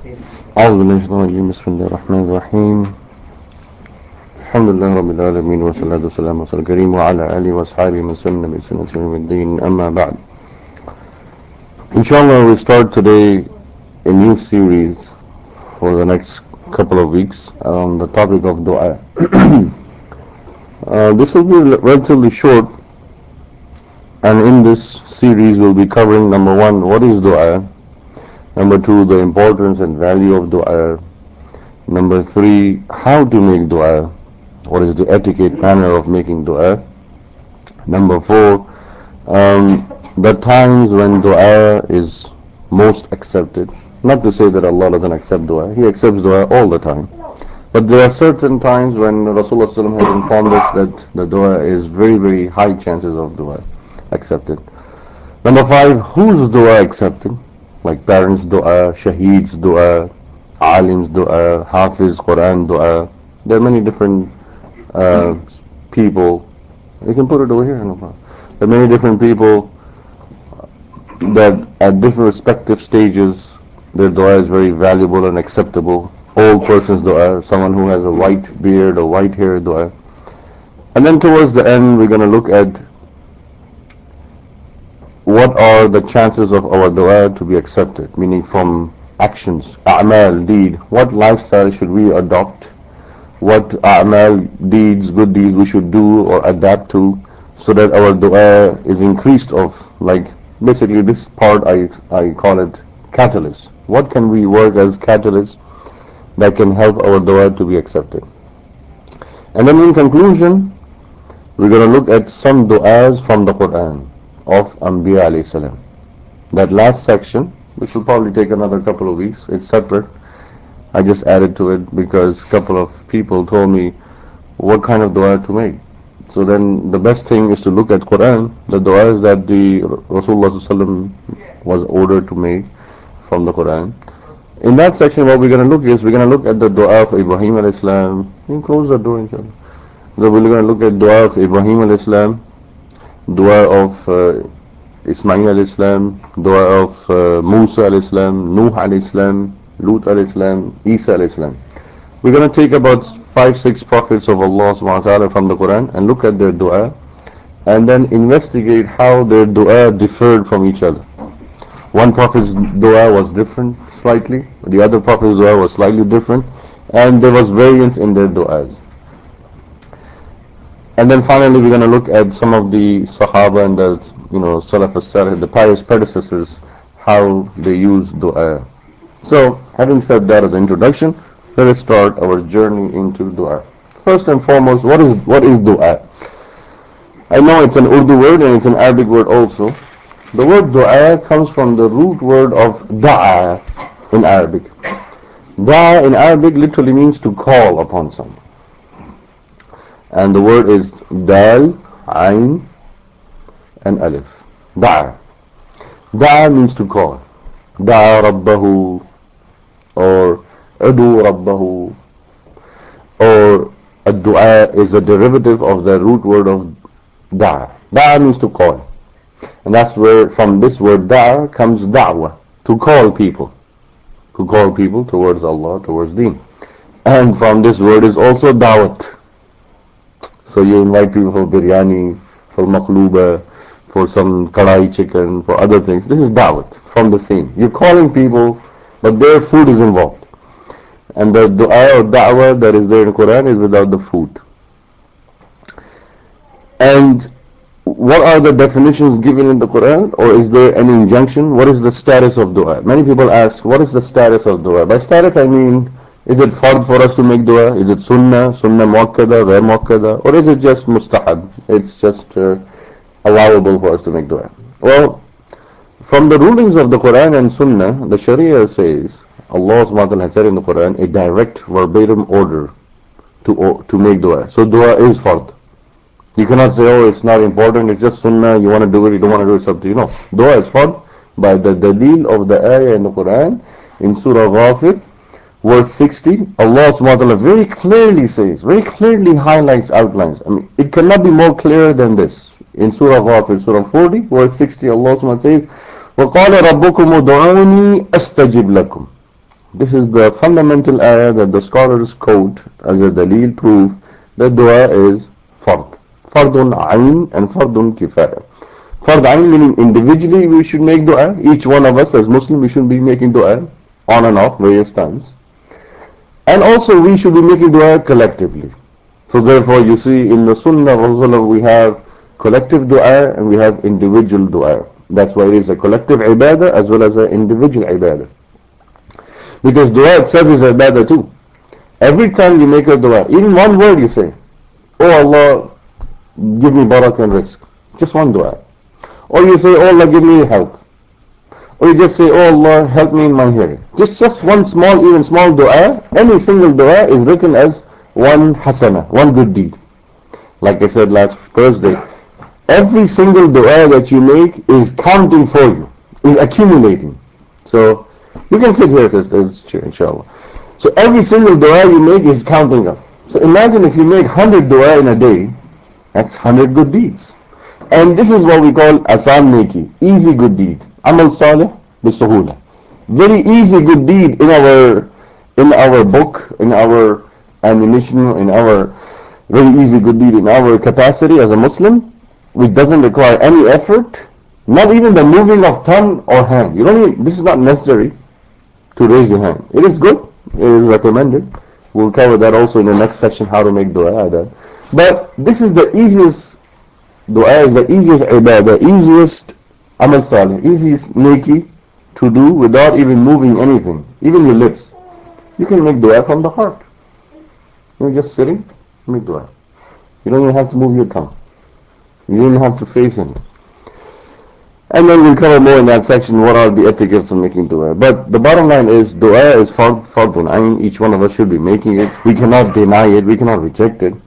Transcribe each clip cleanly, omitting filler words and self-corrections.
أعوذ بالله من الشيطان الرجيم بسم الله الرحمن الرحيم الحمد لله رب العالمين والصلاة والسلام على رسول الكريم وعلى آله وأصحابه من سن بسنة يوم الدين أما بعد. Inshallah, we start today a new series for the next couple of weeks on the topic of dua. This will be relatively short, and in this series we'll be covering number one, what is dua? Number two, the importance and value of dua. Number three, how to make dua. What is the etiquette manner of making dua? Number four, the times when dua is most accepted. Not to say that Allah doesn't accept dua. He accepts dua all the time. But there are certain times when Rasulullah ﷺ has informed us that the dua is very, very high chances of dua accepted. Number five, whose dua accepted? Like parents' dua, shaheed's dua, alim's dua, hafiz, Quran dua. There are many different people. You can put it over here, no problem. There are many different people that at different respective stages their dua is very valuable and acceptable. Old person's dua, someone who has a white beard or white hair dua. And then towards the end we're going to look at what are the chances of our dua to be accepted, meaning from actions, a'mal, deed. What lifestyle should we adopt? What a'mal, deeds, good deeds we should do or adapt to so that our dua is increased of, like, basically this part I call it catalyst. What can we work as catalyst that can help our dua to be accepted? And then in conclusion, we're going to look at some du'as from the Quran of Anbiya alayhi salam. That last section, which will probably take another couple of weeks, it's separate. I just added to it because a couple of people told me what kind of dua to make. So then the best thing is to look at Quran, the du'as that the Rasulullah ﷺ was ordered to make from the Quran. In that section what we're going to look is, we're going to look at the dua of Ibrahim alayhi salam. You can close the door inshallah. So we're going to look at dua of Ibrahim alayhi salam, dua of Ismail alayhi salam, dua of Musa alayhi salam, Nuh alayhi salam, Lut alayhi salam, Isa alayhi salam. We're going to take about 5-6 prophets of Allah subhanahu wa ta'ala from the Quran and look at their dua and then investigate how their dua differed from each other. One prophet's dua was different slightly, the other prophet's dua was slightly different, and there was variance in their duas. And then finally we're going to look at some of the Sahaba and the Salaf as-Salih, the pious predecessors, how they use dua. So having said that as an introduction, let us start our journey into dua. First and foremost, what is dua? I know it's an Urdu word and it's an Arabic word also. The word dua comes from the root word of da'a in Arabic. Da'a in Arabic literally means to call upon someone. And the word is dal, ayn, and alif. Da'a. Da'a means to call. Da'a rabbahu, or adu rabbahu, or ad-du'a is a derivative of the root word of da'a. Da'a means to call. And that's where from this word da'a comes da'wah, to call people. To call people towards Allah, towards deen. And from this word is also da'wat. So you invite people for biryani, for maqluba, for some kadai chicken, for other things. This is da'wat, from the same. You're calling people, but their food is involved. And the dua or da'wah that is there in the Quran is without the food. And what are the definitions given in the Quran, or is there any injunction? What is the status of dua? Many people ask, what is the status of dua? By status I mean, is it fard for us to make dua? Is it sunnah muakkada, ghair muakkada? Or is it just mustahab? It's just allowable for us to make dua. Well, from the rulings of the Quran and sunnah, the Sharia says, Allah subhanahu wa ta'ala has said in the Quran, a direct verbatim order to make dua. So dua is fard. You cannot say, oh, it's not important, it's just sunnah, you want to do it, you don't want to do it, it's up to you. No. Dua is fard by the dalil of the ayah in the Quran, in Surah Ghafir, verse 60, Allah subhanahu wa ta'ala very clearly says, very clearly highlights, outlines. I mean, it cannot be more clear than this. In Surah Ghafir, Surah 40, verse 60, Allah subhanahu wa ta'ala says, وَقَالَ رَبُّكُمُ دُعُونِي أَسْتَجِبْ لَكُمْ. This is the fundamental ayah that the scholars quote as a dalil proof that dua is fard. Fardun ayn and fardun kifaya. Fard ayn meaning individually we should make dua. Each one of us as Muslim we should be making dua on and off various times. And also we should be making dua collectively. So therefore you see in the Sunnah of Rasulullah we have collective dua and we have individual dua. That's why it is a collective ibadah as well as an individual ibadah. Because dua itself is ibadah too. Every time you make a dua, even one word you say, Oh Allah, give me barakah and rizq. Just one dua. Or you say, Oh Allah, give me health. Or you just say, Oh Allah, help me in my hearing. Just one small, even small dua, any single dua is written as one hasana, one good deed. Like I said last Thursday, every single dua that you make is counting for you, is accumulating. So you can sit here, sisters, inshallah. So every single dua you make is counting up. So imagine if you make 100 dua in a day, that's 100 good deeds. And this is what we call asan neki, easy good deed. Amal salih bisuhula. Very easy good deed in our book, in our ammunition, in our very easy good deed in our capacity as a Muslim, which doesn't require any effort, not even the moving of tongue or hand. You don't even, this is not necessary to raise your hand. It is good, it is recommended. We'll cover that also in the next section, how to make dua. But this is the easiest dua, is the easiest ibadah, the easiest amal salih, easiest neki to do without even moving anything, even your lips. You can make dua from the heart. You're just sitting, make dua. You don't even have to move your tongue. You don't even have to face him. And then we'll cover more in that section what are the etiquettes of making dua. But the bottom line is dua is fardun ayn. Each one of us should be making it. We cannot deny it. We cannot reject it.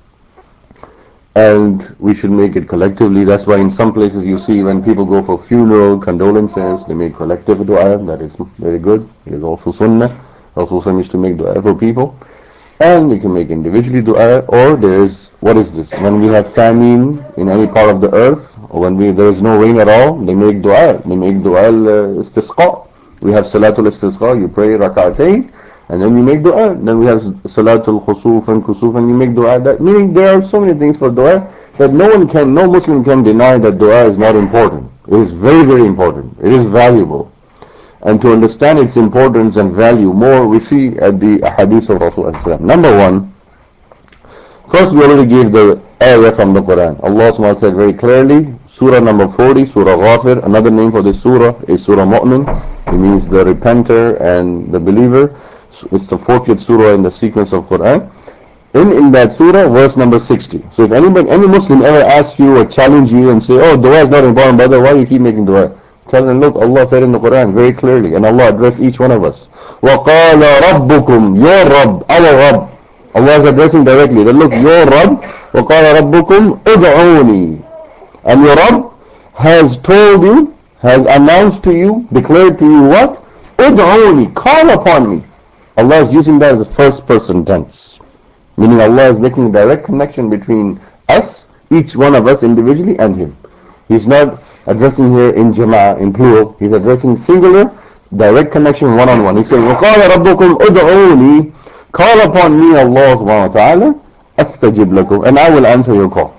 And we should make it collectively. That's why in some places you see when people go for funeral, condolences, they make collective dua. That is very good. It is also sunnah. Also some used to make dua for people. And you can make individually dua, or there is, what is this? When we have famine in any part of the earth, or when there is no rain at all, they make dua. They make dua istisqa. We have salatul istisqa, you pray rak'atayn, and then you make dua. Then we have salatul khusuf and kusuf, and you make dua. That, meaning there are so many things for dua that no Muslim can deny that dua is not important. It is very, very important. It is valuable. And to understand its importance and value more, we see at the hadith of Rasulullah. Number one, first we already gave the ayah from the Quran. Allah SWT said very clearly, Surah number 40, Surah Ghafir. Another name for this surah is Surah Mu'min. It means the repenter and the believer. It's the 40th surah in the sequence of Quran. In that surah, verse number 60. So if any Muslim ever asks you or challenge you and say, oh, dua is not important, brother, why you keep making dua? Tell them, look, Allah said in the Quran very clearly, and Allah addressed each one of us. وَقَالَ رَبُّكُمْ, your Rabb, our Rabb. Allah is addressing directly, that look, your Rabb, وَقَالَ رَبُّكُمْ أُدْعُونِي. And your Rabb has told you, has announced to you, declared to you what? أُدْعُونِي, call upon me. Allah is using that as a first person tense. Meaning Allah is making a direct connection between us, each one of us individually, and Him. He's not addressing here in jama'ah, in plural. He's addressing singular, direct connection, one-on-one. He's saying, وَقَالَ رَبُّكُمْ أُدْعُونِي, call upon me, Allah subhanahu wa ta'ala, أَسْتَجِبْ لَكُمْ, and I will answer your call.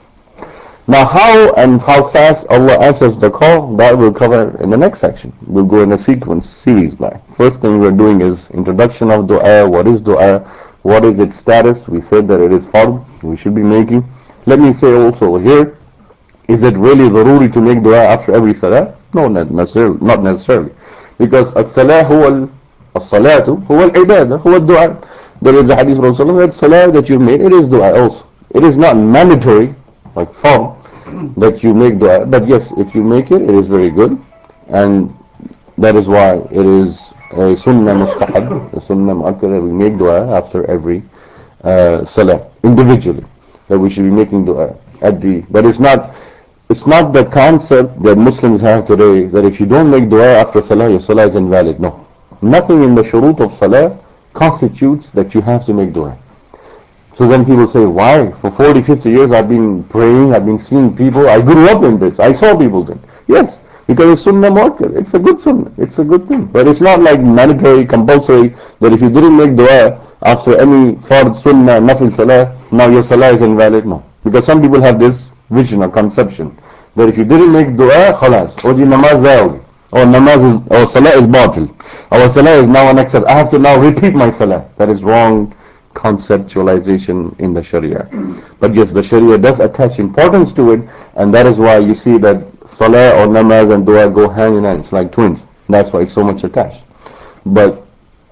Now how and how fast Allah answers the call, that we'll cover in the next section. We'll go in a series by. First thing we're doing is introduction of dua, what is dua, what is its status. We said that it is fard, we should be making. Let me say also here, is it really daruri to make dua after every salah? No, not necessarily. Because as-salah as-salatu huwa al-ibadah, huwa al-dua. There is a hadith from Rasulullah that salah that you've made, it is dua also. It is not mandatory, like fard, that you make dua. But yes, if you make it, it is very good. And that is why it is a sunnah mustahab, a sunnah mu'akkada. We make dua after every salah, individually. That we should be making dua but it's not the concept that Muslims have today that if you don't make dua after salah, your salah is invalid. No. Nothing in the shurut of salah constitutes that you have to make dua. So then people say, why? For 40, 50 years I've been praying, I've been seeing people, I grew up in this, I saw people then. Yes, because it's sunnah muakkad. It's a good sunnah. It's a good thing. But it's not like mandatory, compulsory, that if you didn't make dua after any fard sunnah, nafil salah, now your salah is invalid. No. Because some people have this vision or conception that if you didn't make dua, khalas, or your namaz zayogi, or namaz is, or salah is batil, our salah is now unacceptable. I have to now repeat my salah. That is wrong conceptualization in the Sharia. But yes, the Sharia does attach importance to it, and that is why you see that salah or namaz and dua go hand in hand. It's like twins. That's why it's so much attached. But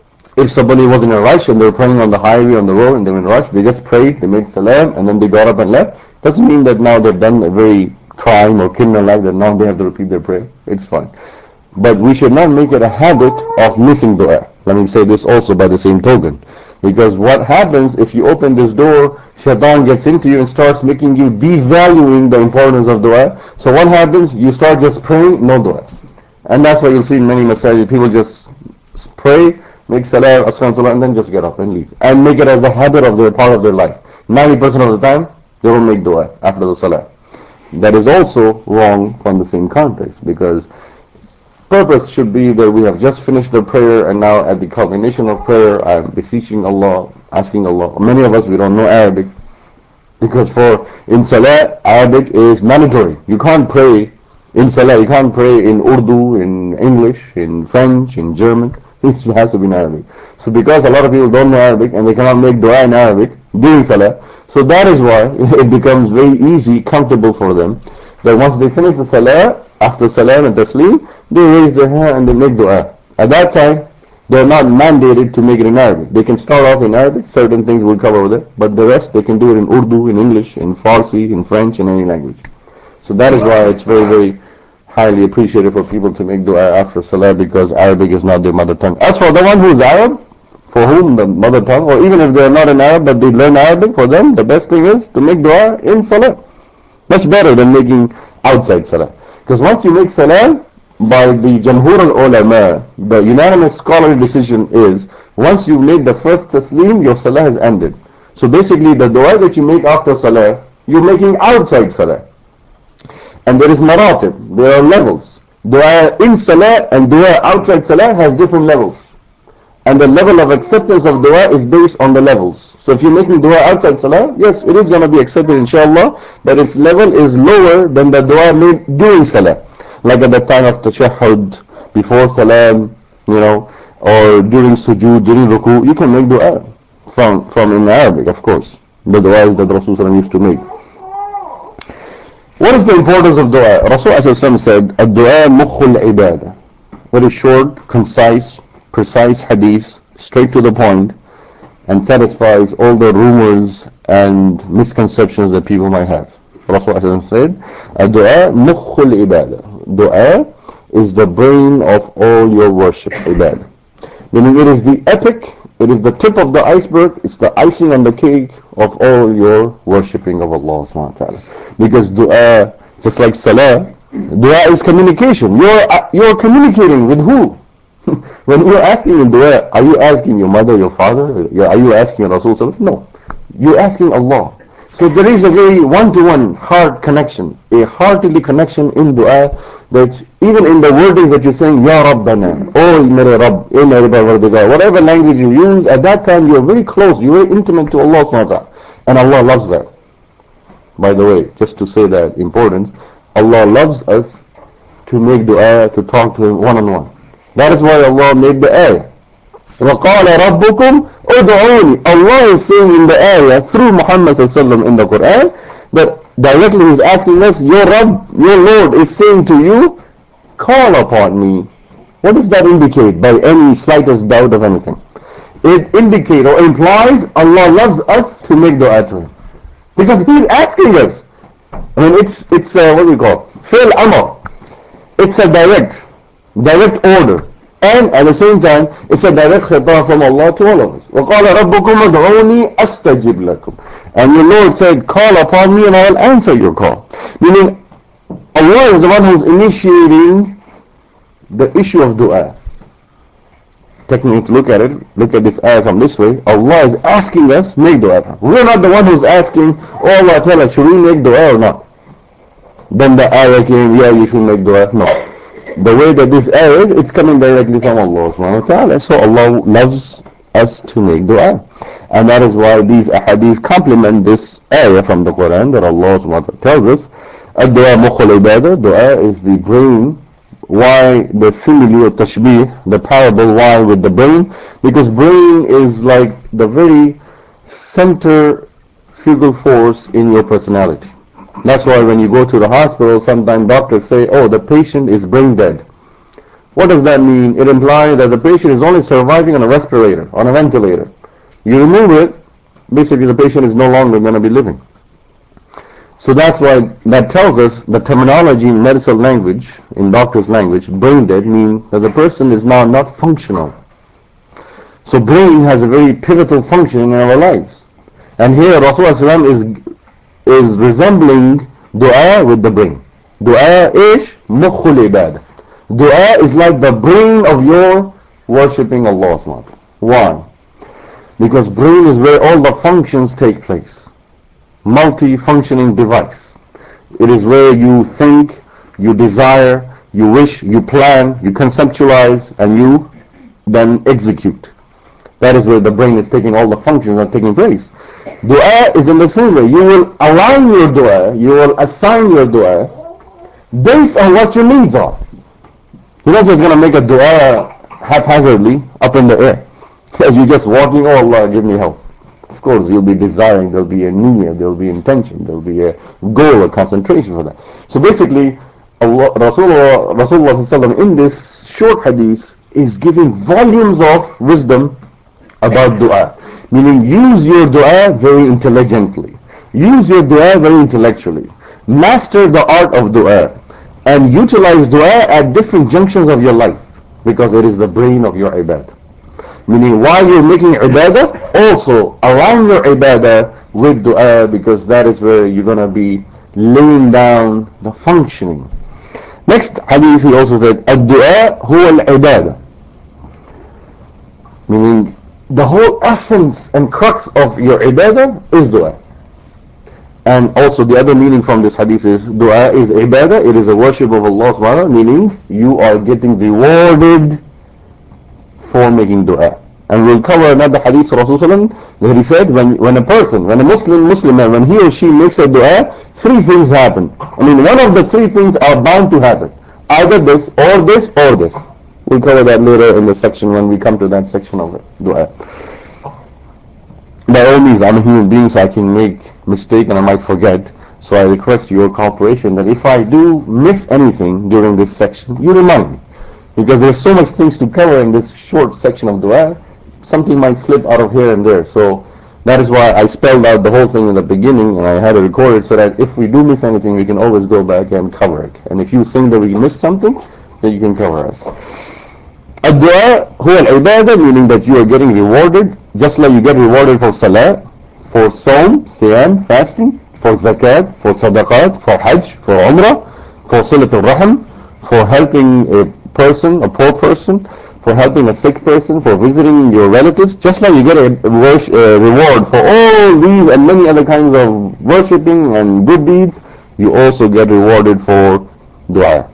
if somebody was in a rush and they were praying on the highway, on the road, and they were in a rush, they just prayed, they made salam, and then they got up and left. Doesn't mean that now they've done a very crime or criminal like that now they have to repeat their prayer. It's fine. But we should not make it a habit of missing dua. Let me say this also by the same token. Because what happens if you open this door, shaitan gets into you and starts making you devaluing the importance of dua. So what happens? You start just praying, no dua. And that's why you'll see in many masajid, people just pray, make salah, astaghfirullah, and then just get up and leave. And make it as a habit of their part of their life. 90% of the time, they don't make dua after the salah. That is also wrong from the same context, because purpose should be that we have just finished the prayer, and now at the culmination of prayer, I am beseeching Allah, asking Allah. Many of us, we don't know Arabic, because for in Salah, Arabic is mandatory. You can't pray in Salah, you can't pray in Urdu, in English, in French, in German. It has to be in Arabic. So because a lot of people don't know Arabic and they cannot make dua in Arabic during Salah, so that is why it becomes very easy, comfortable for them, that once they finish the Salah, after Salam and Taslim, they raise their hand and they make dua. At that time, they are not mandated to make it in Arabic. They can start off in Arabic, certain things will cover with it, but the rest they can do it in Urdu, in English, in Farsi, in French, in any language. So that is why it's very, very highly appreciated for people to make dua after Salah, because Arabic is not their mother tongue. As for the one who is Arab, for whom the mother tongue, or even if they are not an Arab but they learn Arabic, for them the best thing is to make dua in Salah. Much better than making outside Salah. Because once you make Salah, by the Jamhur al-Ulama, the unanimous scholarly decision is, once you made the first Taslim, your Salah has ended. So basically the dua that you make after Salah, you're making outside Salah. And there is maratib, there are levels. Dua in Salah and dua outside Salah has different levels. And the level of acceptance of dua is based on the levels. So if you're making dua outside Salah, yes, it is going to be accepted inshallah, but its level is lower than the dua made during Salah. Like at the time of tashahhud, before Salam, or during sujood, during ruku, you can make dua from in Arabic, of course. The duas that Rasulullah used to make. What is the importance of dua? Rasulullah said, "Ad-dua mukhul ibadah." Very short, concise, precise hadith, straight to the point, and satisfies all the rumors and misconceptions that people might have. Rasulullah said, "Ad-dua mukhul ibadah." Dua is the brain of all your worship, ibadah. Meaning it is the epic, it is the tip of the iceberg, it's the icing on the cake of all your worshipping of Allah subhanahu wa ta'ala. Because dua, just like salah, dua is communication. You're communicating with who? When you're asking in dua, are you asking your mother, your father? Are you asking Rasul? No. You're asking Allah. So there is a very one-to-one heart connection, a heartily connection in dua, that even in the wordings that you're saying, Ya Rabbana, oh Mere Rabb, whatever language you use, at that time you're very close, you're very intimate to Allah subhanahu wa ta'ala. And Allah loves that. By the way, just to say that importance, Allah loves us to make dua, to talk to Him one-on-one. That is why Allah made the ayah. وَقَالَ رَبُّكُمْ أُدْعُونِ. Allah is saying in the ayah through Muhammad ﷺ in the Quran that directly He's asking us, your Rabb, your Lord is saying to you, call upon me. What does that indicate by any slightest doubt of anything? It indicates or implies Allah loves us to make dua to Him. Because He's asking us. I mean, it's what do we call? Fi'l amr. It's a direct order. And at the same time, it's a direct khitab from Allah to all of us. وَقَالَ رَبُّكُمْ أَدْعُونِي أَسْتَجِبْ لَكُمْ. And your Lord said, call upon me and I will answer your call. Meaning, Allah is the one who's initiating the issue of dua. Technically, look at it, look at this ayah from this way. Allah is asking us, make dua. We're not the one who's asking, oh Allah, should we make dua or not? Then the ayah came, yeah, you should make dua. No. the way that this ayah is, it's coming directly from Allah subhanahu wa ta'ala. So Allah loves us to make dua. And that is why these ahadith complement this ayah from the Quran that Allah subhanahu wa ta'ala tells us. Ad-dua mukhul ibadah, dua is the brain. Why the simile or tashbih, the parable, why with the brain? Because brain is like the very center fugal force in your personality. That's why when you go to the hospital, sometimes doctors say, oh, the patient is brain dead. What does that mean? It implies that the patient is only surviving on a respirator, on a ventilator. You remove it, basically the patient is no longer going to be living. So that's why that tells us the terminology in medical language, in doctor's language, brain dead means that the person is now not functional. So brain has a very pivotal function in our lives. And here Rasulullah is resembling dua with the brain. Dua is mukhul ibadah. Dua is like the brain of your worshipping Allah subhanahu wa ta'ala. Why? Because brain is where all the functions take place. Multi-functioning device. It is where you think, you desire, you wish, you plan, you conceptualize, and you then execute. That is where the brain is taking all the functions are taking place. Dua is in the same way. You will align your dua, you will assign your dua based on what your needs are. You're not just going to make a dua haphazardly up in the air. As you're just walking, oh Allah, give me help. Of course, you'll be desiring, there'll be a niyyah, there'll be intention, there'll be a goal, a concentration for that. So basically, Rasulullah in this short hadith is giving volumes of wisdom about dua. Meaning, use your dua very intelligently. Use your dua very intellectually. Master the art of dua. And utilize dua at different junctions of your life. Because it is the brain of your ibadah. Meaning, while you're making ibadah, also align your ibadah with dua, because that is where you're going to be laying down the functioning. Next hadith, he also said, ad-du'a huwa al-ibadah. Meaning, the whole essence and crux of your ibadah is dua. And also the other meaning from this hadith is dua is ibadah, it is a worship of Allah subhanahu wa ta'ala, meaning you are getting rewarded for making dua. And we'll cover another hadith of Rasulullah where he said when a Muslim man, when he or she makes a dua, three things happen. I mean, one of the three things are bound to happen. Either this or this or this. We'll cover that later in the section when we come to that section of dua. By all means, I'm a human being, so I can make mistake and I might forget. So I request your cooperation that if I do miss anything during this section, you remind me. Because there's so much things to cover in this short section of dua, something might slip out of here and there. So that is why I spelled out the whole thing in the beginning and I had it recorded so that if we do miss anything, we can always go back and cover it. And if you think that we missed something, then you can cover us. Ad-du'a huwa al-ibadah, meaning that you are getting rewarded, just like you get rewarded for salah, for sawm, siyam, fasting, for zakat, for sadaqat, for hajj, for umrah, for silatul rahim, for helping a person, a poor person, for helping a sick person, for visiting your relatives. Just like you get a reward for all these and many other kinds of worshipping and good deeds, you also get rewarded for dua.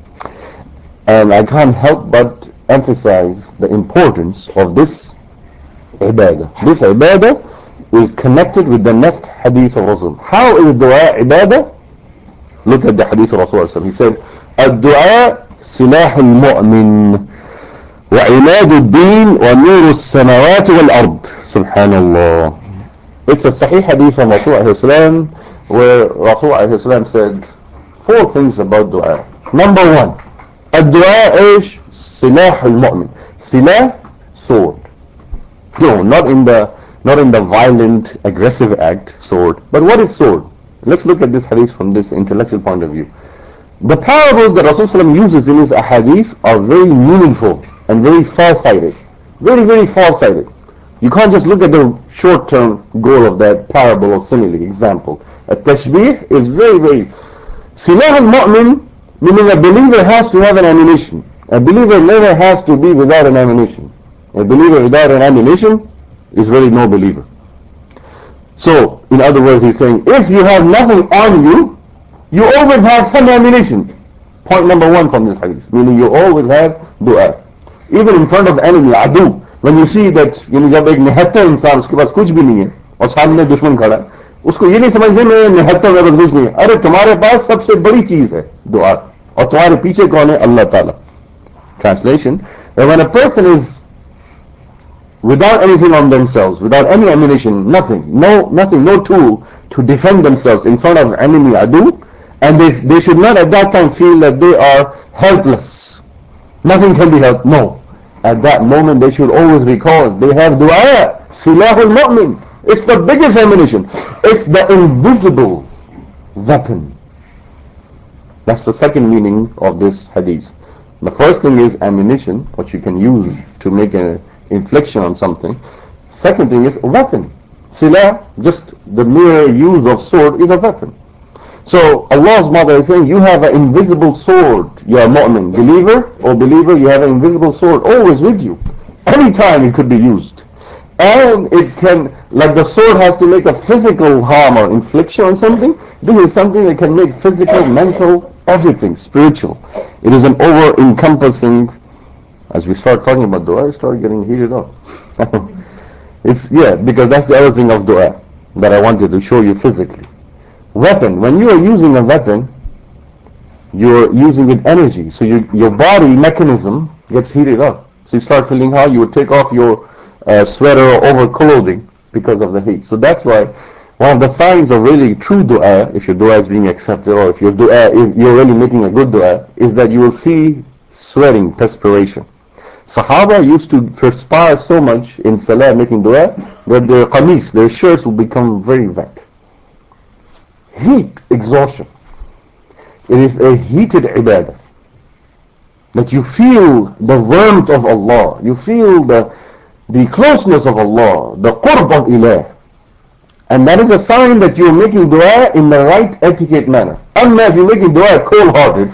And I can't help but emphasize the importance of this ibadah. This ibadah is connected with the next hadith of Rasul. How is dua ibadah? Look at the hadith of Rasul. He said, "Ad-du'a silah al-mu'min wa imad al-din wa nur al-samawat wal-ard." Subhanallah. It's a sahih hadith from Rasul where Rasul said four things about dua. Number one, ad-du'a is silah al-mu'min. Silah, sword. No, not in the violent, aggressive act, sword. But what is sword? Let's look at this hadith from this intellectual point of view. The parables that Rasulullah uses in his ahadith are very meaningful and very far-sighted. Very, very far-sighted. You can't just look at the short-term goal of that parable or simile example. A tashbih is very, very... Silah al-mu'min, meaning a believer has to have an ammunition. A believer never has to be without an ammunition. A believer without an ammunition is really no believer. So, in other words, he's saying, if you have nothing on you, you always have some ammunition. Point number one from this hadith, meaning you always have dua. Even in front of enemy, adu, when you see that, जब एक निहत्तर इंसान उसके पास कुछ भी नहीं है और सामने दुश्मन खड़ा है, उसको ये नहीं समझने में निहत्तर में कुछ नहीं है, अरे तुम्हारे पास सबसे बड़ी चीज है दुआ, और तुम्हारे पीछे कौन है? अल्लाह ताला. Translation: when a person is without anything on themselves, without any ammunition, nothing, no tool to defend themselves in front of enemy adu, and they should not at that time feel that they are helpless. Nothing can be helped. No. At that moment they should always recall they have dua, silahul mu'min. It's the biggest ammunition. It's the invisible weapon. That's the second meaning of this hadith. The first thing is ammunition, what you can use to make an infliction on something. Second thing is weapon. Silah, just the mere use of sword, is a weapon. So Allah's mother is saying, you have an invisible sword. You are mu'min, believer or believer, you have an invisible sword always with you. Anytime it could be used. And it can, like the sword has to make a physical harm or infliction on something, this is something that can make physical, mental, everything, spiritual. It is an over-encompassing, as we start talking about dua, I start getting heated up. Because that's the other thing of dua that I wanted to show you physically. Weapon, when you are using a weapon, you're using with energy, so your body mechanism gets heated up. So you start feeling how you would take off your sweater or overclothing because of the heat. So that's why one of the signs of really true dua, if your dua is being accepted, or if your dua is, you're really making a good dua, is that you will see sweating, perspiration. Sahaba used to perspire so much in salah making dua that their qamis, their shirts, will become very wet. Heat, exhaustion. It is a heated ibadah. That you feel the warmth of Allah, you feel the closeness of Allah, the qurb of ilah. And that is a sign that you're making dua in the right etiquette manner. Unless you're making dua cold-hearted,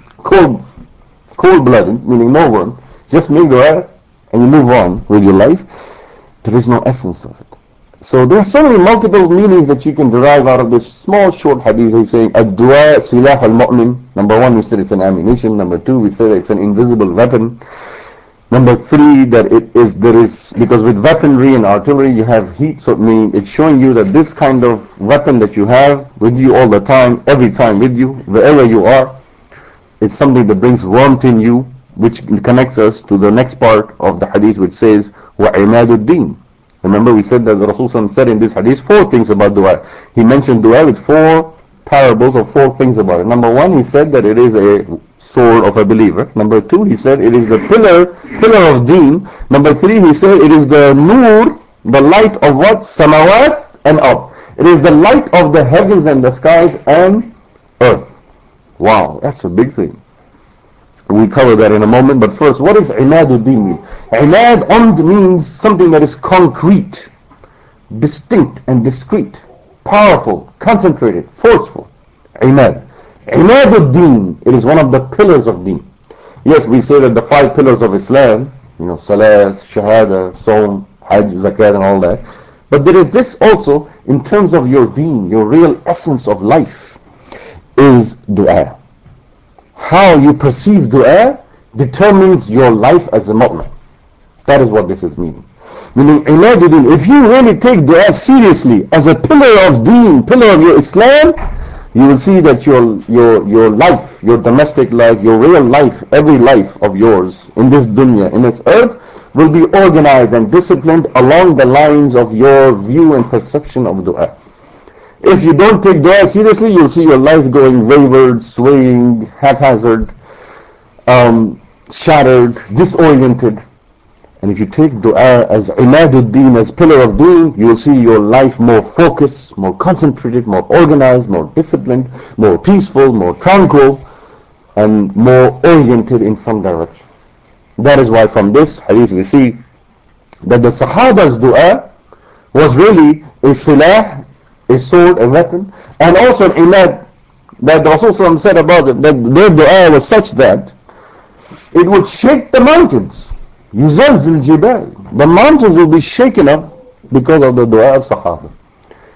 cold-blooded, meaning no one, just make dua and you move on with your life, there is no essence of it. So there are so many multiple meanings that you can derive out of this small short hadith. He's saying, ad-dua silah al-mu'min. Number one, we said it's an ammunition. Number two, we said it's an invisible weapon. Number three, that there is, because with weaponry and artillery you have heat, so it's showing you that this kind of weapon that you have with you all the time, every time with you, wherever you are, it's something that brings warmth in you, which connects us to the next part of the hadith, which says, وَعِمَادُ الدِّينِ. Remember, we said that the Rasul said in this hadith 4 things about dua. He mentioned dua with 4 parables or 4 things about it. Number 1, he said that it is a sword of a believer. Number 2, he said it is the pillar of deen. Number 3, he said it is the nur, the light of what? Samawat and up. It is the light of the heavens and the skies and earth. Wow, that's a big thing. We'll cover that in a moment, but first, what does Imaduddin mean? Imad means something that is concrete, distinct and discrete, powerful, concentrated, forceful. Imaduddin, it is one of the pillars of deen. Yes, we say that the 5 pillars of Islam, salah, shahada, saum, hajj, zakat and all that. But there is this also, in terms of your deen, your real essence of life, is dua. How you perceive dua determines your life as a mu'min. That is what this is meaning. Meaning, if you really take dua seriously as a pillar of deen, pillar of your Islam, you will see that your life, your domestic life, your real life, every life of yours in this dunya, in this earth, will be organized and disciplined along the lines of your view and perception of dua. If you don't take dua seriously, you'll see your life going wayward, swaying, haphazard, shattered, disoriented. And if you take dua as imaduddin, as pillar of deen, you'll see your life more focused, more concentrated, more organized, more disciplined, more peaceful, more tranquil, and more oriented in some direction. That is why from this hadith we see that the Sahaba's dua was really a silah, a sword, a weapon, and also an imad, that the Rasul said about it, that their dua was such that it would shake the mountains. Yuzalzil jibal. The mountains will be shaken up because of the dua of Sahaba.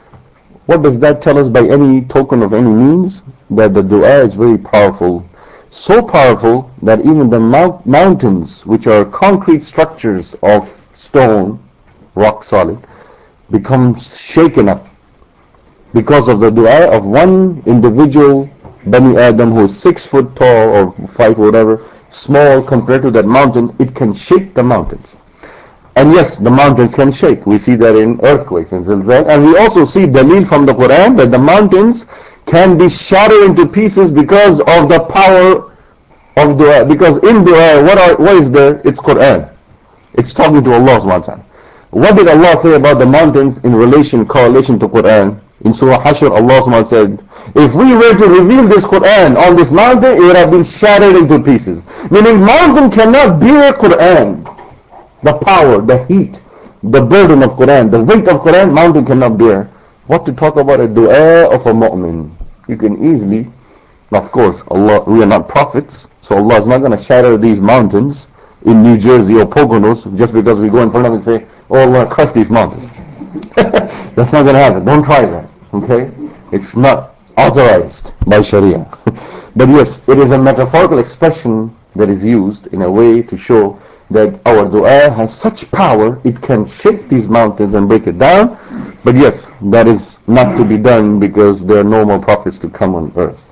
What does that tell us by any token of any means? That the dua is very powerful so powerful that even the mountains, which are concrete structures of stone, rock solid, become shaken up because of the dua of one individual Bani Adam who is 6 foot tall or 5 whatever, small compared to that mountain. It can shake the mountains. And yes, the mountains can shake. We see that in earthquakes and zilzal. And we also see dalil from the Quran that the mountains can be shattered into pieces because of the power of dua. Because in dua, what is there? It's Quran. It's talking to Allah subhanahu wa ta'ala. What did Allah say about the mountains in correlation to Quran? In Surah Hashr, Allah subhanahu wa ta'ala said, if we were to reveal this Quran on this mountain, it would have been shattered into pieces. Meaning mountain cannot bear Quran. The power, the heat, the burden of Quran, the weight of Quran, mountain cannot bear. What to talk about a dua of a mu'min? You can easily, of course, Allah, we are not prophets, so Allah is not going to shatter these mountains in New Jersey or Poconos just because we go in front of them and say, oh Allah, crush these mountains. That's not going to happen. Don't try that. Okay? It's not authorized by Sharia. But yes, it is a metaphorical expression that is used in a way to show that our dua has such power, it can shake these mountains and break it down. But yes, that is not to be done because there are no more prophets to come on earth.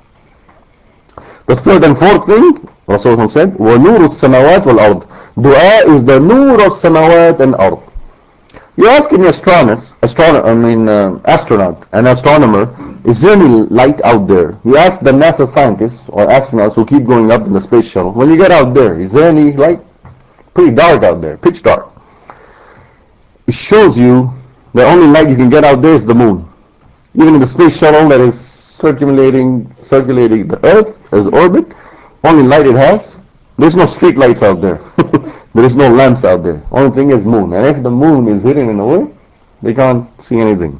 The third and fourth thing, Rasulullah said, وَنُورُ السَّمَوَاتِ وَالْأَرْضِ. Dua is the nur of samawat and ard. You ask an astronaut, an astronomer, is there any light out there? You ask the NASA scientists or astronauts who keep going up in the space shuttle, when you get out there, is there any light? Pretty dark out there, pitch dark. It shows you the only light you can get out there is the moon. Even in the space shuttle that is circulating the Earth as orbit, only light it has, there's no street lights out there. There is no lamps out there. Only thing is moon. And if the moon is hidden in a way, they can't see anything.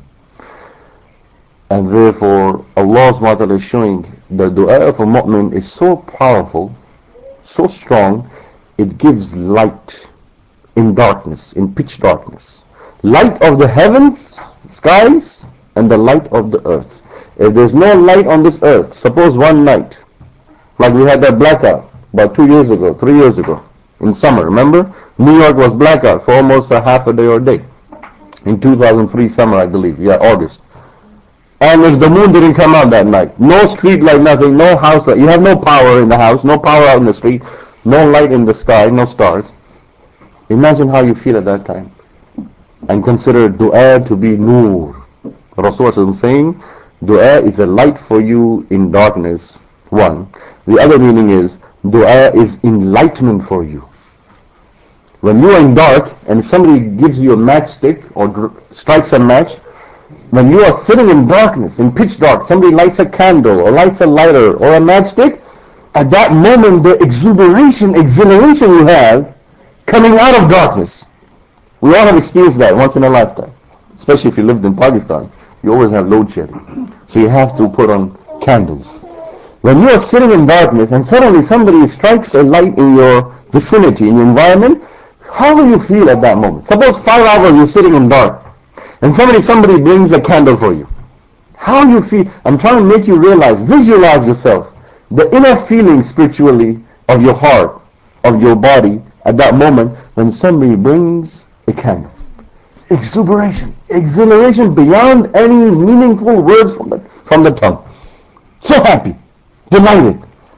And therefore, Allah subhanahu wa ta'ala is showing the dua of a mu'min is so powerful, so strong, it gives light in darkness, in pitch darkness. Light of the heavens, skies, and the light of the earth. If there's no light on this earth, suppose one night, like we had that blackout about 2 years ago, 3 years ago, in summer, remember? New York was blackout for almost a half a day or a day. In 2003 summer, I believe, yeah, August. And if the moon didn't come out that night, no street light, nothing, no house light, you have no power in the house, no power out in the street, no light in the sky, no stars. Imagine how you feel at that time. And consider dua to be nur. Rasulullah is saying, dua is a light for you in darkness, one. The other meaning is, dua is enlightenment for you. When you are in dark and somebody gives you a matchstick or strikes a match, when you are sitting in darkness, in pitch dark, somebody lights a candle or lights a lighter or a matchstick, at that moment the exhilaration you have coming out of darkness. We all have experienced that once in a lifetime. Especially if you lived in Pakistan. You always have load shedding. So you have to put on candles. When you are sitting in darkness and suddenly somebody strikes a light in your vicinity, in your environment, how will you feel at that moment? Suppose 5 hours you're sitting in dark and somebody brings a candle for you. How you feel? I'm trying to make you realize, visualize yourself, the inner feeling spiritually of your heart, of your body at that moment when somebody brings a candle. Exhilaration beyond any meaningful words from the tongue. So happy, delighted.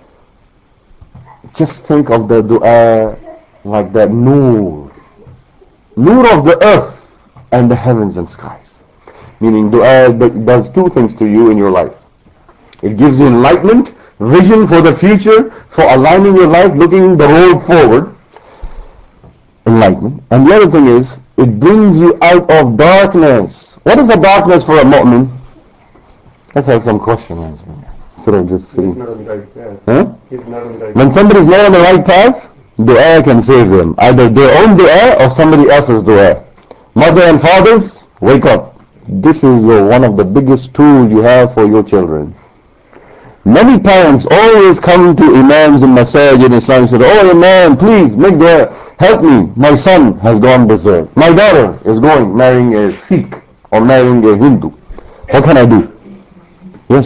Just think of the dua like that nur of the earth and the heavens and skies. Meaning dua does two things to you in your life. It gives you enlightenment, vision for the future, for aligning your life, looking the road forward. Enlightenment. And the other thing is, it brings you out of darkness. What is a darkness for a mu'min? Let's have some questions. Instead of just sitting. Huh? When somebody is not on the right path, dua can save them. Either their own dua or somebody else's dua. Mother and fathers, wake up. This is one of the biggest tools you have for your children. Many parents always come to imams in masajid in Islam and say, oh imam, please make dua, help me. My son has gone berserk. My daughter is marrying a Sikh or marrying a Hindu. What can I do? Yes,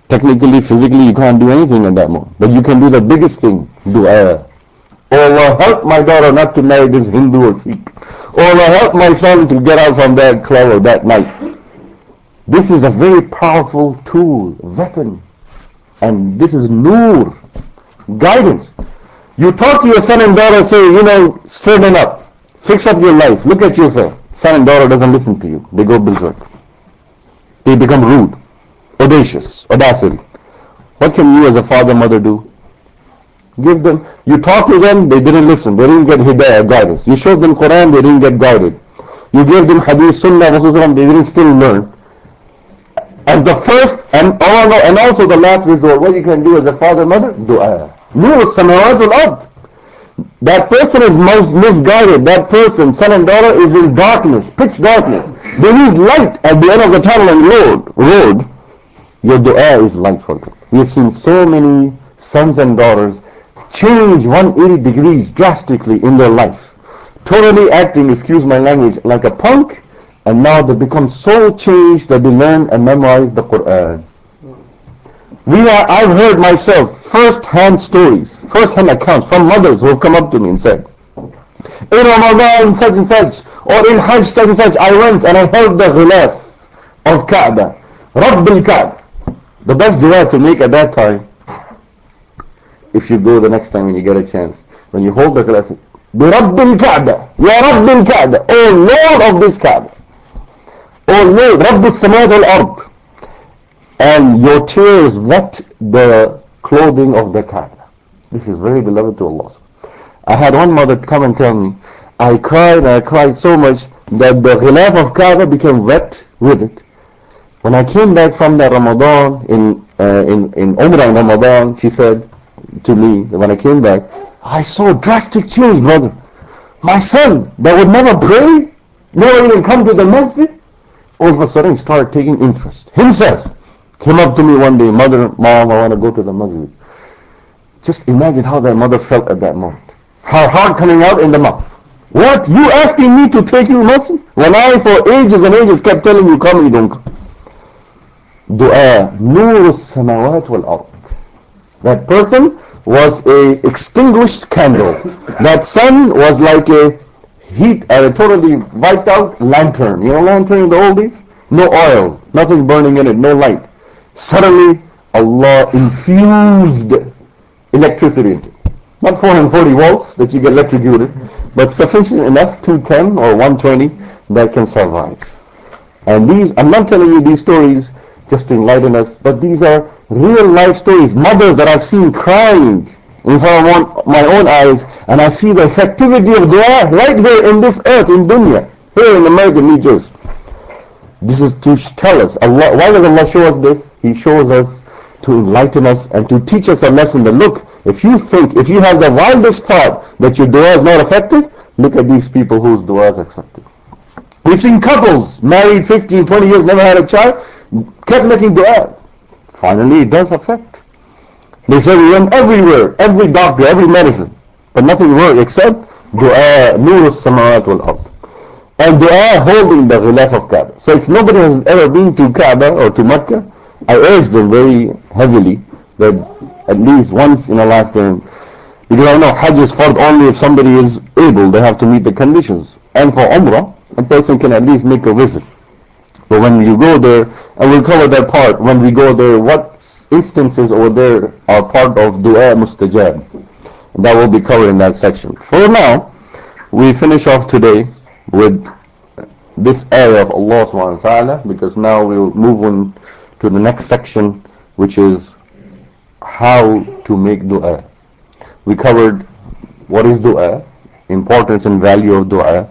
Technically, physically, you can't do anything at that moment. But you can do the biggest thing, dua. Oh Allah, help my daughter not to marry this Hindu or Sikh. Oh Allah, help my son to get out from that club or that night. This is a very powerful tool, weapon. And this is nur, guidance. You talk to your son and daughter, say, straighten up, fix up your life, look at yourself. Son and daughter doesn't listen to you. They go berserk. They become rude, audacious, audacity. What can you as a father, mother do? Give them, you talk to them, they didn't listen. They didn't get hidayah, guidance. You showed them Quran, they didn't get guided. You gave them hadith, sunnah, Rasulullah, they didn't still learn. As the first and also the last resort, what you can do as a father, mother, dua. Nur samawat wal ard. That person is misguided. That person, son and daughter, is in darkness, pitch darkness. They need light at the end of the tunnel and road. Your dua is light for them. We have seen so many sons and daughters change 180 degrees drastically in their life. Totally acting, excuse my language, like a punk, and now they become so changed that they learn and memorize the Quran. I've heard myself first-hand stories, first-hand accounts from mothers who have come up to me and said, in Ramadan such and such, or in Hajj such and such, I went and I held the ghilaf of Kaaba, Rabb al-Kaaba. The best dua to make at that time, if you go the next time when you get a chance, when you hold the ghilaf, Rabb al-Kaaba, Ya Rabb al-Kaaba, O Lord of this Kaaba, O Lord, Rabb al-Samad al-Ard. And your tears wet the clothing of the Kaaba. This is very beloved to Allah. I had one mother come and tell me, I cried so much that the ghilaf of Kaaba became wet with it. When I came back from that Ramadan, in Umrah in Ramadan, she said to me, when I came back, I saw drastic change, brother. My son, that would never pray, never even come to the masjid, all of a sudden started taking interest. Himself came up to me one day, mom, I want to go to the masjid. Just imagine how that mother felt at that moment. Her heart coming out in the mouth. What? You asking me to take you masjid? When I for ages and ages kept telling you come, you don't come. Dua, nur samawat wal ard. That person was a extinguished candle. That sun was like a totally wiped out lantern. You know lantern in the oldies? No oil, nothing burning in it, no light. Suddenly, Allah infused electricity into it. Not 440 volts that you get electrocuted, but sufficient enough, 210 or 120, that can survive. And these, I'm not telling you these stories just to enlighten us, but these are real life stories. Mothers that I've seen crying in front of my own eyes, and I see the effectivity of dua right here in this earth, in dunya, here in America, New Jersey. This is to tell us, Allah, why does Allah show us this? He shows us to enlighten us and to teach us a lesson that look, if you have the wildest thought that your dua is not effective, look at these people whose dua is accepted. We've seen couples married 15, 20 years, never had a child, kept making dua. Finally, it does affect. They said we went everywhere, every doctor, every medicine, but nothing worked except dua, nur samawat wal ard. And dua holding the ghilaf of Kaaba. So if nobody has ever been to Kaaba or to Mecca, I urge them very heavily that at least once in a lifetime, because I know Hajj is fard only if somebody is able, they have to meet the conditions. And for Umrah, a person can at least make a visit. But when you go there, and we'll cover that part, when we go there, what instances over there are part of dua mustajab. That will be covered in that section. For now, we finish off today with this area of Allah subhanahu wa ta'ala, because now we'll move on to the next section, which is how to make dua. We covered what is dua, importance and value of dua,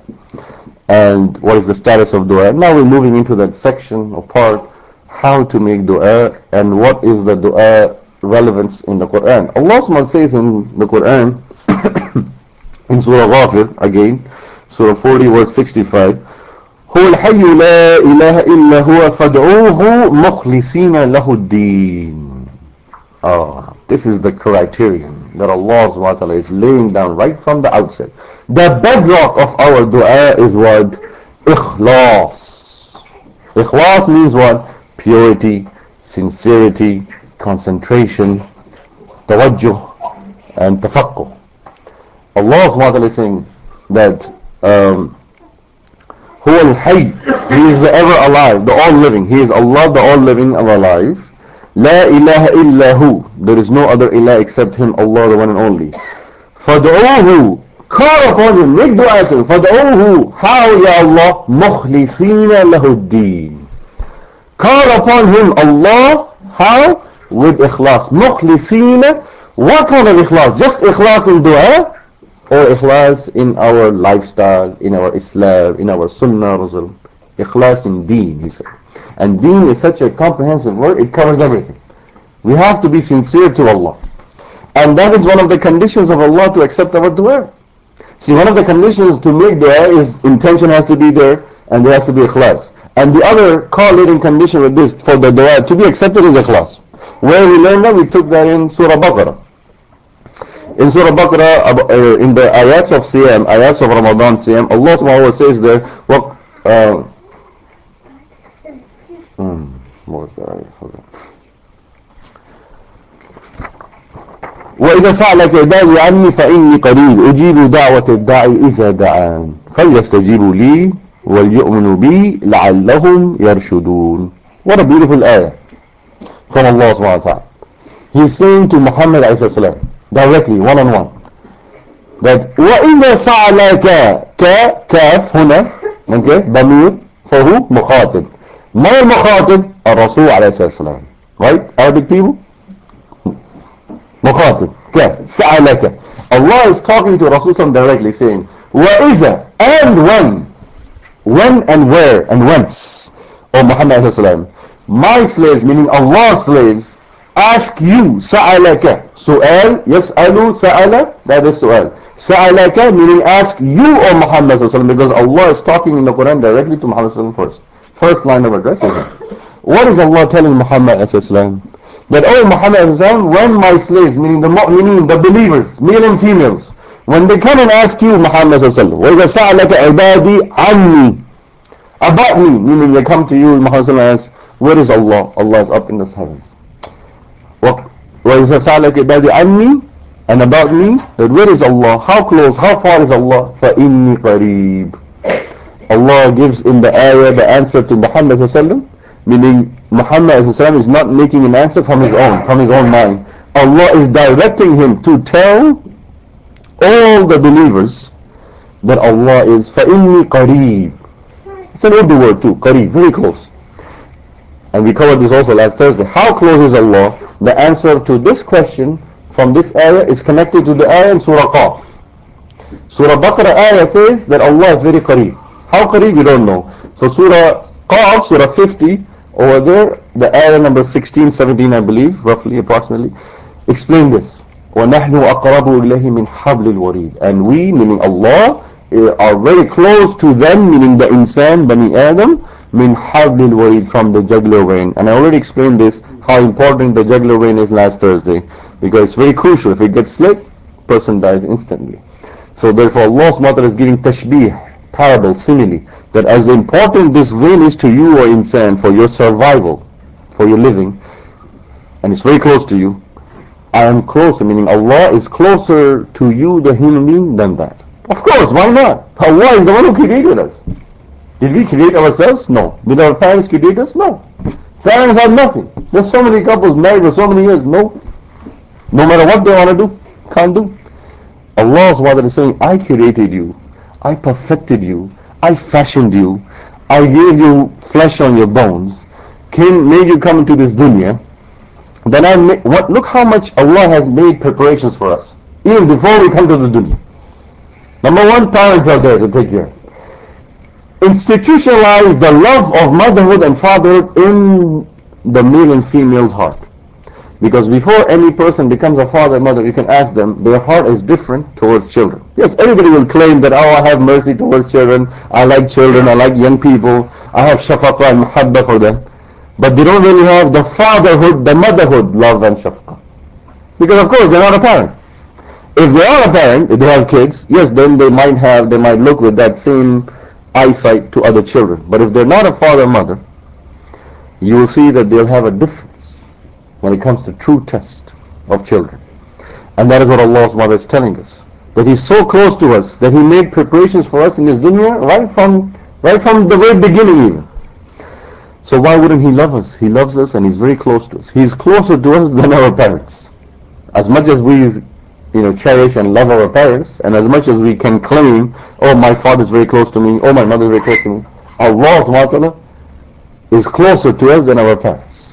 and what is the status of dua. Now we're moving into that section of part, how to make dua and what is the dua relevance in the Quran. Allah subhanahu wa ta'ala says in the Quran, in Surah Ghafir, again, Surah 40 verse 65, هو الحي لا إله إلا هو فادعوه مخلصين له الدين. This is the criterion that Allah subhanahu wa ta'ala is laying down right from the outset. The bedrock of our dua is what? Ikhlas. Ikhlas means what? Purity, sincerity, concentration, tawajjuh, and tafakkur. Allah subhanahu wa ta'ala is saying that Huwa al-Hayy, He is the ever alive, the all living. He is Allah, the all living and alive. La ilaha illa hu. There is no other ilah except Him, Allah, the one and only. Fad'uhu. Call upon Him, make dua to Him. Fad'uhu. How, Ya Allah? Mukhlisina lahu deen. Call upon Him, Allah. How? With ikhlas. Mukhlisina. What kind of ikhlas? Just ikhlas in dua? Or ikhlas in our lifestyle, in our Islam, in our Sunnah, Rasul. Ikhlas in deen, he said. And deen is such a comprehensive word, it covers everything. We have to be sincere to Allah. And that is one of the conditions of Allah to accept our dua. See, one of the conditions to make dua is intention has to be there and there has to be ikhlas. And the other correlating condition with this for the dua to be accepted is ikhlas. Where we learned that, we took that in Surah Baqarah. In Surah Baqarah, in the ayats of Siyam, ayats of Ramadan Siyam, Allah subhanahu wa ta'ala says there, what was that ayat? وإذا سألك عبادي عني فإني قريب أجيب دعوة الداعي إذا دعان فليستجيبوا لي وليؤمنوا بي لعلهم يرشدون. What a beautiful ayah from Allah subhanahu wa ta'ala. He's saying to Muhammad alayhi salam directly, one on one, that وإذا سألك كاف هنا okay ضمير فهو مخاطب. ما المخاطب؟ الرسول عليه الصلاة والسلام. Right? Arabic people? مخاطب كاف سألك. Allah is talking to Rasul directly saying وإذا, and when and where and whence, O Muhammad alayhi salam, my slaves, meaning Allah's slaves, ask you, سألك, سؤال, يسأل, سأل, that is سؤال. سألك meaning ask you, O Muhammad sallallahu alaihi wasallam, because Allah is talking in the Quran directly to Muhammad sallallahu alaihi wasallam first. First line of address is that. What is Allah telling Muhammad sallallahu alaihi wasallam? That, O Muhammad sallallahu alaihi wasallam, when my slaves, meaning the believers, male and females, when they come and ask you, Muhammad sallallahu alaihi wasallam, وَإِذَا سَأَلَكَ عِبَادِي عَنِّي, about me, meaning they come to you, Muhammad sallallahu alaihi wasallam, and ask, where is Allah? Allah is up in the heavens. وَإِذَا سَأَلَكَ عِبَادِي عَنِّي, and about me, that where is Allah? How close? How far is Allah? فَإِنِّي قَرِيب. Allah gives in the ayah the answer to Muhammad sallallahu alaihi wasallam, meaning Muhammad sallallahu alaihi wasallam is not making an answer from his own mind. Allah is directing him to tell all the believers that Allah is فَإِنِّي قَرِيب. It's an Urdu word too, qareeb, very close. And we covered this also last Thursday. How close is Allah? The answer to this question from this ayah is connected to the ayah in Surah Qaf. Surah Baqarah ayah says that Allah is very qareeb. How qareeb, we don't know. So Surah Qaf, Surah 50, over there, the ayah number 16, 17, I believe, roughly, approximately, explain this. وَنَحْنُ أَقْرَبُ إِلَيْهِ مِنْ حَبْلِ الْوَرِيدِ. And we, meaning Allah, are very close to them, meaning the insan, Bani Adam, min hablil warid, from the jugular vein. And I already explained this, how important the jugular vein is last Thursday, because it's very crucial. If it gets slit, person dies instantly. So therefore Allah subhanahu wa ta'ala is giving tashbih, parable, simile, that as important this vein is to you, or insan, for your survival, for your living, and it's very close to you, I am closer, meaning Allah is closer to you, the human being, than that. Of course, why not? Allah is the one who created us. Did we create ourselves? No. Did our parents create us? No. Parents have nothing. There's so many couples married for so many years. No. No matter what they want to do, can't do. Allah subhanahu wa ta'ala is saying, I created you. I perfected you. I fashioned you. I gave you flesh on your bones. Made you come into this dunya. Then look how much Allah has made preparations for us. Even before we come to the dunya. Number one, parents are there to take care. Institutionalize the love of motherhood and fatherhood in the male and female's heart. Because before any person becomes a father and mother, you can ask them, their heart is different towards children. Yes, everybody will claim that, oh, I have mercy towards children, I like children, I like young people, I have shafaqah and mahabba for them. But they don't really have the fatherhood, the motherhood love and shafaqah. Because of course, they're not a parent. If they are a parent, if they have kids, yes, then they might look with that same eyesight to other children. But if they're not a father or mother, you will see that they'll have a difference when it comes to true test of children. And that is what Allah's mother is telling us. That He's so close to us, that He made preparations for us in this dunya right from the very beginning even. So why wouldn't He love us? He loves us and He's very close to us. He's closer to us than our parents. As much as we cherish and love our parents, and as much as we can claim, oh, my father is very close to me, oh, my mother is very close to me, Allah subhanahu wa ta'ala is closer to us than our parents.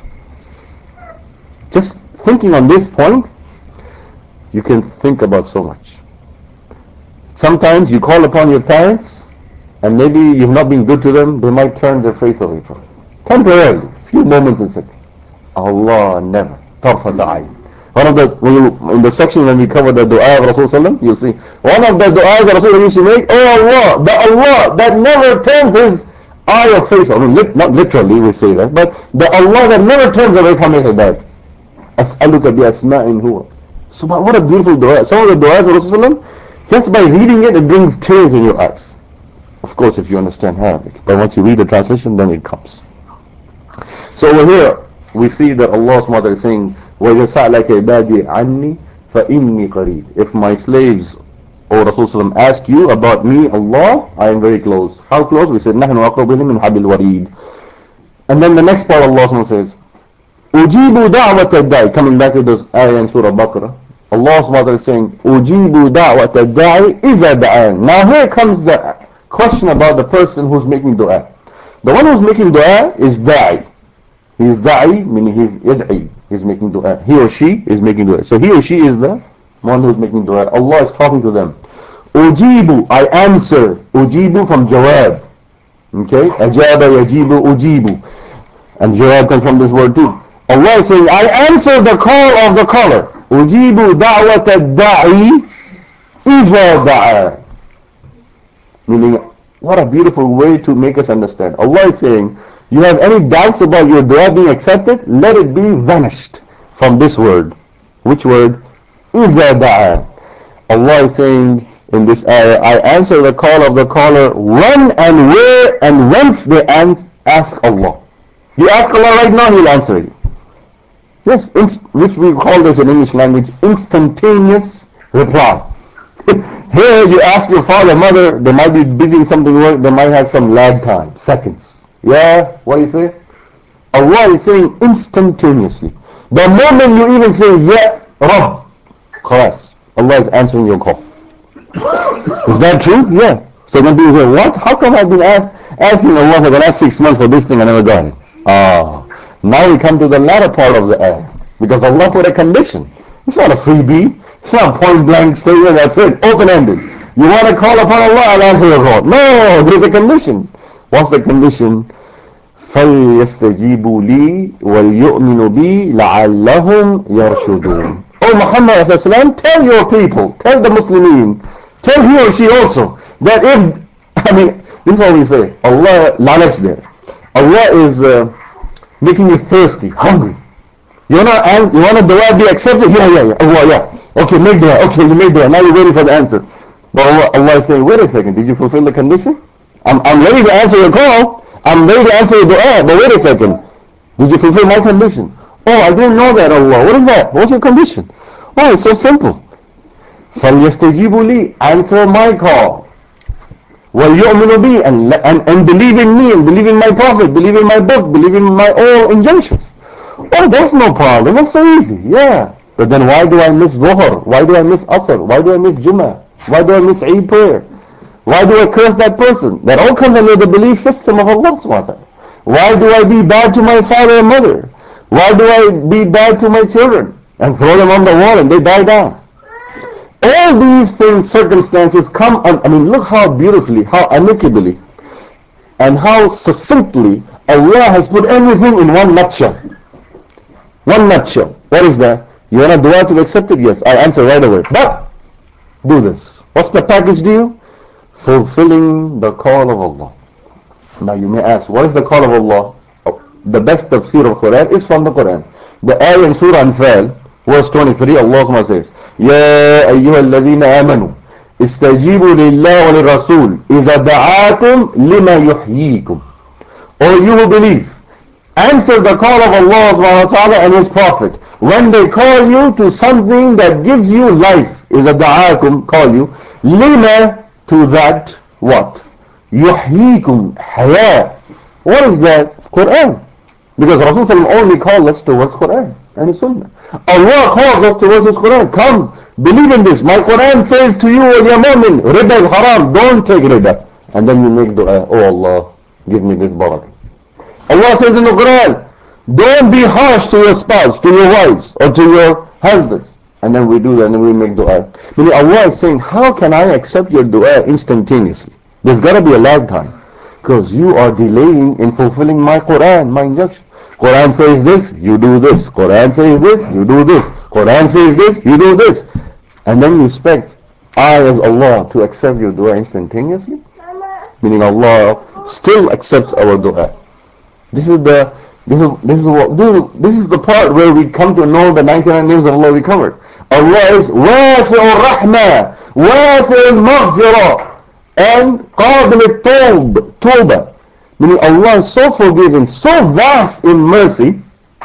Just thinking on this point, you can think about so much. Sometimes you call upon your parents, and maybe you've not been good to them, they might turn their face away from you. Temporarily, a few moments in second. Allah never. طرفة عين. One of in the section when we cover the dua of Rasulullah, you'll see one of the du'as that Rasulullah used to make, oh Allah that never turns his eye or face, not literally we say that, but the Allah that never turns away from his ibad. أسألك بأسماء هو. So what a beautiful dua. Some of the du'as of Rasulullah, just by reading it, it brings tears in your eyes. Of course, if you understand Arabic. But once you read the translation, then it comes. So over here, we see that Allah's mother is saying, وَإِذَا سَأْلَكَ عِبَادِي عَنِّي فَإِنِّي قَرِيبٌ. If my slaves, O Rasulullah, ask you about me, Allah, I am very close. How close? We said, نَحْنُ أَقْرَبُ إِلَيْهِ مِنْ حَبْلِ الْوَرِيدِ. And then the next part Allah says, أُجِيبُ دَعْوَةَ الدَّاعِ. Coming back to this ayah in Surah Baqarah, Allah's mother is saying, أُجِيبُ دَعْوَةَ الدَّاعِ إِذَا دَعَانِ. Now here comes the question about the person who's making dua. The one who's making dua is da'i. He's da'i, meaning he's yad'i. He's making dua. He or she is making dua. So he or she is the one who's making dua. Allah is talking to them. Ujibu, I answer. Ujibu from jawab. Okay? Ajaba, yajibu, ujibu. And jawab comes from this word too. Allah is saying, I answer the call of the caller. Ujibu da'wat ad-da'i iza da'a. Meaning, what a beautiful way to make us understand. Allah is saying, you have any doubts about your dua being accepted? Let it be vanished from this word. Which word? Iza da'a. Allah is saying in this ayah, I answer the call of the caller when and where and whence they ask Allah. You ask Allah right now, He'll answer you. Yes, which we call this in English language, instantaneous reply. Here you ask your father, mother, they might be busy in something work, they might have some lag time, seconds. Yeah, what do you say? Allah is saying instantaneously. The moment you even say, yeah, Rabb, khalas, Allah is answering your call. Is that true? Yeah. So when people say, what? How come I've been asking Allah for the last 6 months for this thing and I never got it? Now we come to the latter part of the ayah. Because Allah put a condition. It's not a freebie. It's not a point blank statement. That's it. Open-ended. You want to call upon Allah, I'll answer your call. No, there's a condition. What's the condition? فَلْيَسْتَجِيبُوا لِي وَلْيُؤْمِنُوا بِي لَعَلَّهُمْ يَرْشُدُونَ. Oh Muhammad, tell your people, tell the Muslimin, tell he or she also, that if, this is what we say, Allah, lalas there. Allah is making you thirsty, hungry. You want a dua be accepted? Yeah. Allah, yeah. Okay, make dua. Okay, you made dua. Now you're waiting for the answer. But Allah is saying, wait a second, did you fulfill the condition? I'm ready to answer your call. I'm ready to answer your dua. But wait a second. Did you fulfill my condition? Oh, I didn't know that, Allah. What is that? What's your condition? Oh, it's so simple. فَلْيَسْتَجِيبُوا لِي. Answer my call. وَلْيُؤْمِنُوا بِي. And believe in me, and believe in my prophet, believe in my book, believe in my all injunctions. Oh, that's no problem. That's so easy. Yeah. But then why do I miss Dhuhr? Why do I miss Asr? Why do I miss Jummah? Why do I miss Eid prayer? Why do I curse that person? That all comes under the belief system of Allah subhanahu wa ta'ala. Why do I be bad to my father and mother? Why do I be bad to my children? And throw them on the wall and they die down. All these things, circumstances come on, look how beautifully, how amicably, and how succinctly Allah has put everything in one nutshell. One nutshell. What is that? You want a dua to be accepted? Yes, I answer right away. But do this. What's the package deal? Fulfilling the call of Allah. Now you may ask, what is the call of Allah? The best tafsir of Quran is from the Quran. The ayah in Surah Anfal, verse 23, Allah says, يَا أَيُّهَا الَّذِينَ آمَنُوا اسْتَجِيبُوا لِلَّهِ وَلِلرَّسُولِ إِذَا دَعَاكُمْ لِمَا يُحْيِيكُمْ. O you who believe, Answer the call of Allah subhanahu wa ta'ala and His Prophet. When they call you to something that gives you life, is a da'akum, call you, lima, to that, what? Yuhyikum, haya. What is that? Quran. Because Rasul only called us towards Quran and His Sunnah. Allah calls us towards His Quran. Come, believe in this. My Quran says to you, O ya mu'min, riba is haram. Don't take riba. And then you make dua, oh Allah, give me this barakah. Allah says in the Quran, don't be harsh to your spouse, to your wives, or to your husbands. And then we do that and then we make dua. Meaning Allah is saying, how can I accept your dua instantaneously? There's got to be a lag time. Because you are delaying in fulfilling my Quran, my injunction. Quran says this, you do this. Quran says this, you do this. Quran says this, you do this. And then you expect I as Allah to accept your dua instantaneously? Meaning Allah still accepts our dua. This is the part where we come to know the 99 names of Allah we covered. Allah is wasi'ur rahmah, wasi'ul maghfirah, and qabil tawbah. Meaning Allah is so forgiving, so vast in mercy.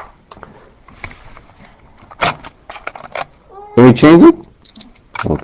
Can we change it? Okay.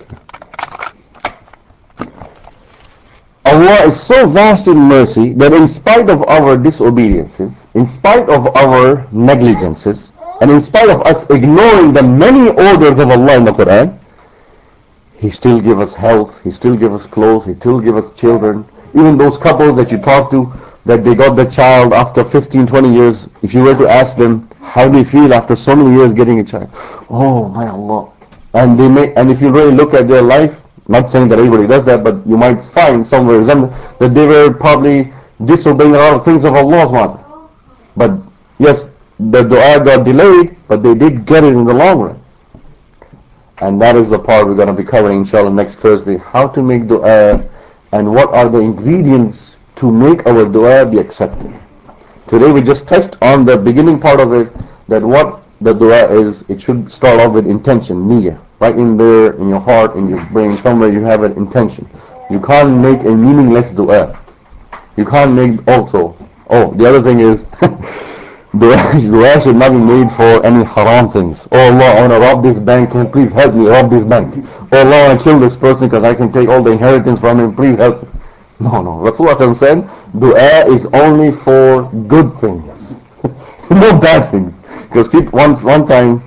Allah is so vast in mercy that in spite of our disobediences, in spite of our negligences, and in spite of us ignoring the many orders of Allah in the Quran, He still gives us health, He still gives us clothes, He still gives us children. Even those couples that you talk to, that they got the child after 15, 20 years, if you were to ask them, how do you feel after so many years getting a child? Oh my Allah. And if you really look at their life, not saying that everybody does that, but you might find somewhere that they were probably disobeying a lot of things of Allah. But yes, the dua got delayed, but they did get it in the long run. And that is the part we're going to be covering inshallah next Thursday. How to make dua and what are the ingredients to make our dua be accepted. Today we just touched on the beginning part of it, that what the dua is. It should start off with intention, niyyah. Right in there, in your heart, in your brain, somewhere you have an intention. You can't make a meaningless dua. You can't make also. Oh, the other thing is, dua should not be made for any haram things. Oh Allah, I want to rob this bank. Can you please help me rob this bank? Oh Allah, I want to kill this person because I can take all the inheritance from him. Please help me. No. Rasulullah said, dua is only for good things. No bad things. Because people, one time,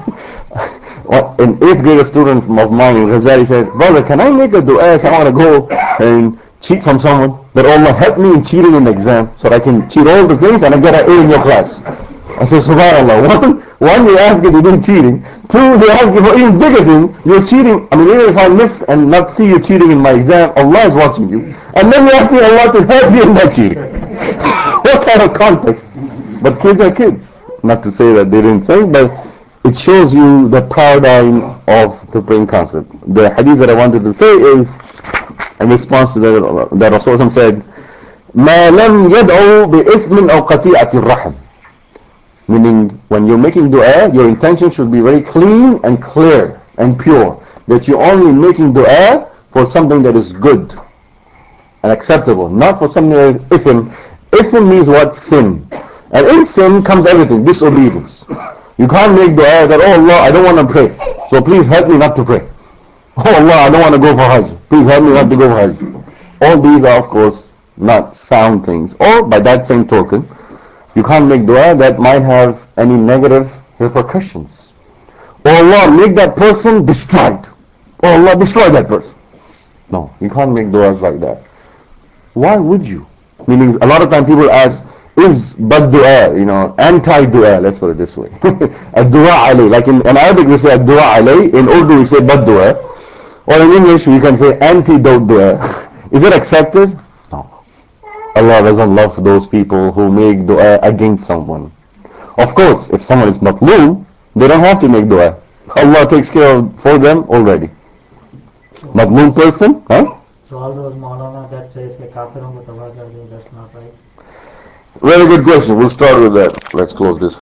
an 8th grade student of mine in Ghazali said, brother, can I make a dua if I want to go and cheat from someone? That Allah help me in cheating in the exam so that I can cheat all the things and I get an A in your class. I said, subhanAllah, one you ask you to do cheating, two they ask you for even bigger thing, you're cheating. I mean, even if I miss and not see you cheating in my exam, Allah is watching you. And then you ask me Allah to help you in that cheating. What kind of context? But kids are kids. Not to say that they didn't think, but it shows you the paradigm of the brain concept. The hadith that I wanted to say is, in response to that Rasulullah said, مَا لَمْ يَدْعُوا بِإِثْمٍ أَوْ قَطِيعَةِ الرَّحْمِ. Meaning, when you're making dua, your intention should be very clean and clear and pure. That you're only making dua for something that is good and acceptable, not for something that is ism. Ism means what? Sin. And in sin comes everything, disobedience. You can't make dua that, oh Allah, I don't want to pray, so please help me not to pray. Oh Allah, I don't want to go for Hajj, please help me not to go for Hajj. All these are, of course, not sound things. Or by that same token, you can't make dua that might have any negative repercussions. Oh Allah, make that person destroyed. Oh Allah, destroy that person. No, you can't make duas like that. Why would you? Meaning, a lot of time people ask, is bad dua, anti-dua, let's put it this way. Ad-dua alay, like in Arabic we say ad-dua alay, in Urdu we say bad dua, or in English we can say antidote dua. Is it accepted? No. Allah doesn't love those people who make dua against someone. Of course, if someone is matloom, they don't have to make dua. Allah takes care of for them already. Matloom person, huh? So all those Maulana that says ke kafirun ko tabah kar do, that's not right. Very good question. We'll start with that. Let's close this.